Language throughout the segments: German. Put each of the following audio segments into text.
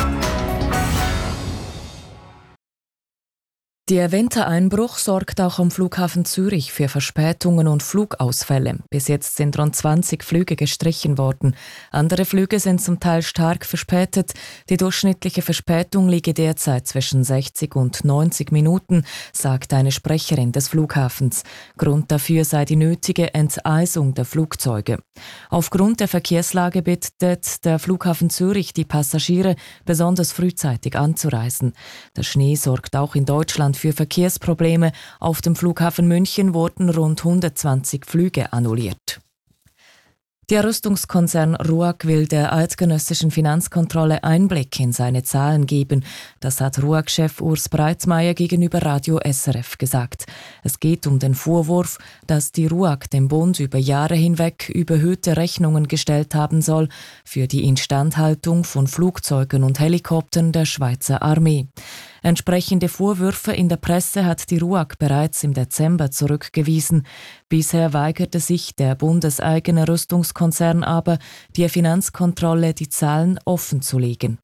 Der Wintereinbruch sorgt auch am Flughafen Zürich für Verspätungen und Flugausfälle. Bis jetzt sind rund 20 Flüge gestrichen worden. Andere Flüge sind zum Teil stark verspätet. Die durchschnittliche Verspätung liege derzeit zwischen 60 und 90 Minuten, sagt eine Sprecherin des Flughafens. Grund dafür sei die nötige Enteisung der Flugzeuge. Aufgrund der Verkehrslage bittet der Flughafen Zürich die Passagiere, besonders frühzeitig anzureisen. Der Schnee sorgt auch in Deutschland für Verkehrsprobleme. Auf dem Flughafen München wurden rund 120 Flüge annulliert. Der Rüstungskonzern RUAG will der eidgenössischen Finanzkontrolle Einblick in seine Zahlen geben. Das hat RUAG-Chef Urs Breitmeier gegenüber Radio SRF gesagt. Es geht um den Vorwurf, dass die RUAG dem Bund über Jahre hinweg überhöhte Rechnungen gestellt haben soll für die Instandhaltung von Flugzeugen und Helikoptern der Schweizer Armee. Entsprechende Vorwürfe in der Presse hat die RUAG bereits im Dezember zurückgewiesen. Bisher weigerte sich der bundeseigene Rüstungskonzern aber, der Finanzkontrolle die Zahlen offenzulegen.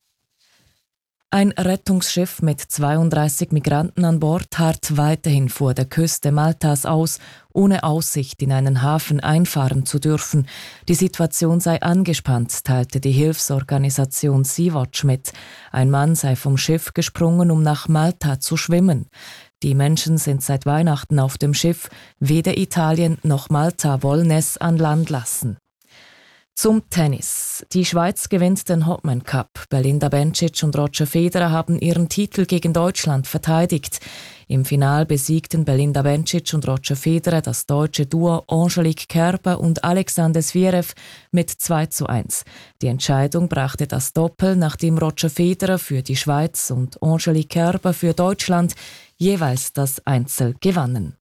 Ein Rettungsschiff mit 32 Migranten an Bord harrt weiterhin vor der Küste Maltas aus, ohne Aussicht, in einen Hafen einfahren zu dürfen. Die Situation sei angespannt, teilte die Hilfsorganisation Sea-Watch mit. Ein Mann sei vom Schiff gesprungen, um nach Malta zu schwimmen. Die Menschen sind seit Weihnachten auf dem Schiff. Weder Italien noch Malta wollen es an Land lassen. Zum Tennis. Die Schweiz gewinnt den Hopman Cup. Belinda Bencic und Roger Federer haben ihren Titel gegen Deutschland verteidigt. Im Final besiegten Belinda Bencic und Roger Federer das deutsche Duo Angelique Kerber und Alexander Zverev mit 2:1. Die Entscheidung brachte das Doppel, nachdem Roger Federer für die Schweiz und Angelique Kerber für Deutschland jeweils das Einzel gewannen.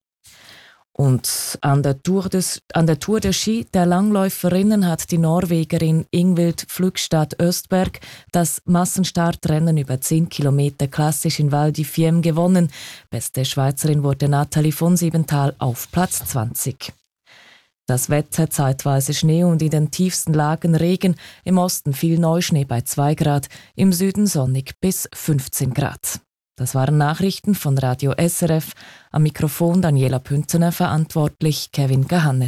Und an der Tour de Ski der Langläuferinnen hat die Norwegerin Ingvild Flugstad Östberg das Massenstartrennen über 10 Kilometer klassisch in Val di Fiemme gewonnen. Beste Schweizerin wurde Nathalie von Siebenthal auf Platz 20. Das Wetter, zeitweise Schnee und in den tiefsten Lagen Regen, im Osten viel Neuschnee bei 2 Grad, im Süden sonnig bis 15 Grad. Das waren Nachrichten von Radio SRF. Am Mikrofon Daniela Püntener, verantwortlich Kevin Gahanner.